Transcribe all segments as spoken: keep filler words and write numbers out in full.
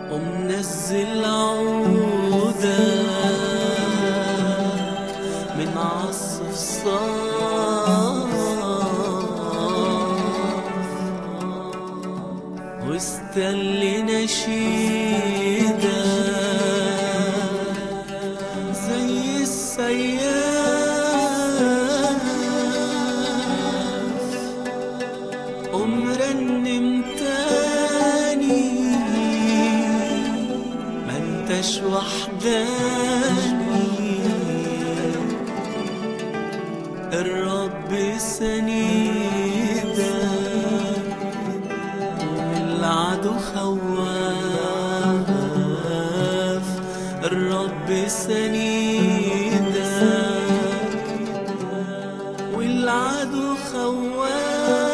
ومنزل عودك من عالصف صاف واستل نشيدك زي السياف ومرنم تاني ما انتش وحداني، الرب سنيدك والعدو خواف، الرب سنيدك والعدو خواف.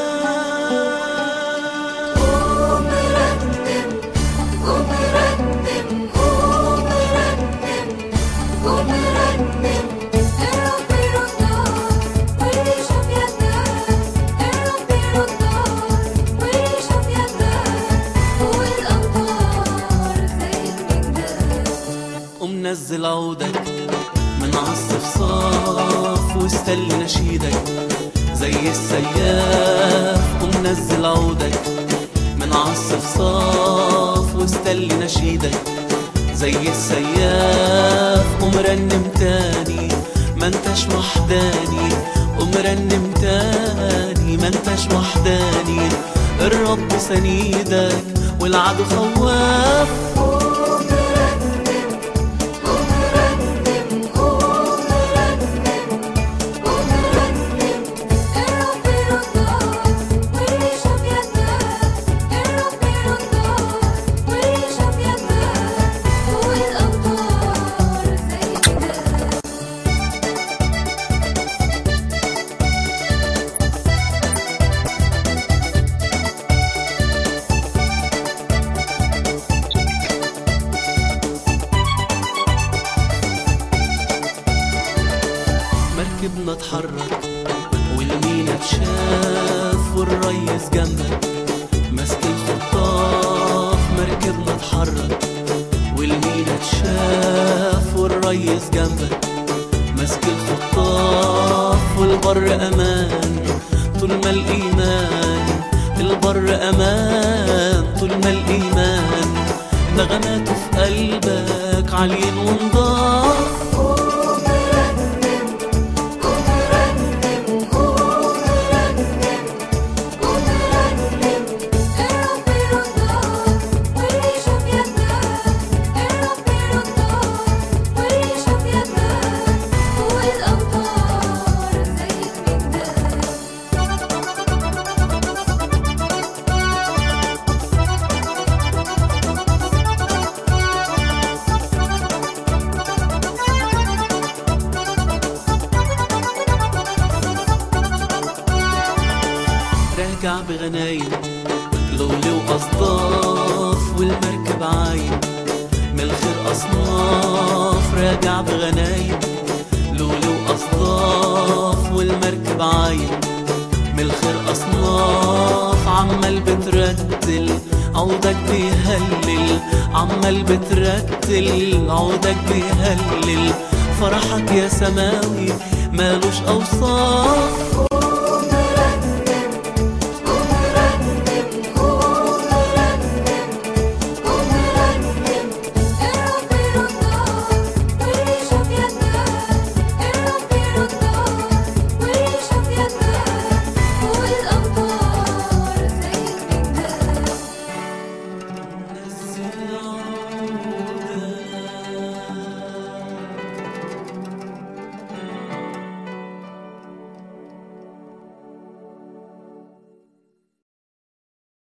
ومنزل عودك من عالصف صاف واستل نشيدك زي السياف، ومنزل عودك من عالصف صاف واستل نشيدك زي السياف، ومرنم تاني ما انتش وحداني، ومرنم تاني ما انتش وحداني، الرب سنيدك والعدو خواف. مركبنا اتحرك والمينا اتشاف والريس جنبك ماسك الخطاف، مركبنا اتحرك والمينا اتشاف والريس جنبك ماسك الخطاف، والبر امان طول ما الايمان، البر امان طول ما الايمان، نغماته في قلبك عاليين ونضاف. راجع بغنايم لولي وأصداف والمركب عايم من الخير أصناف، راجع بغنايم لولي وأصداف والمركب عايم من الخير أصناف، عمال بترتل عودك بيهلل، عمال بترتل عودك بيهلل، فرحك يا سماوي مالوش أوصاف.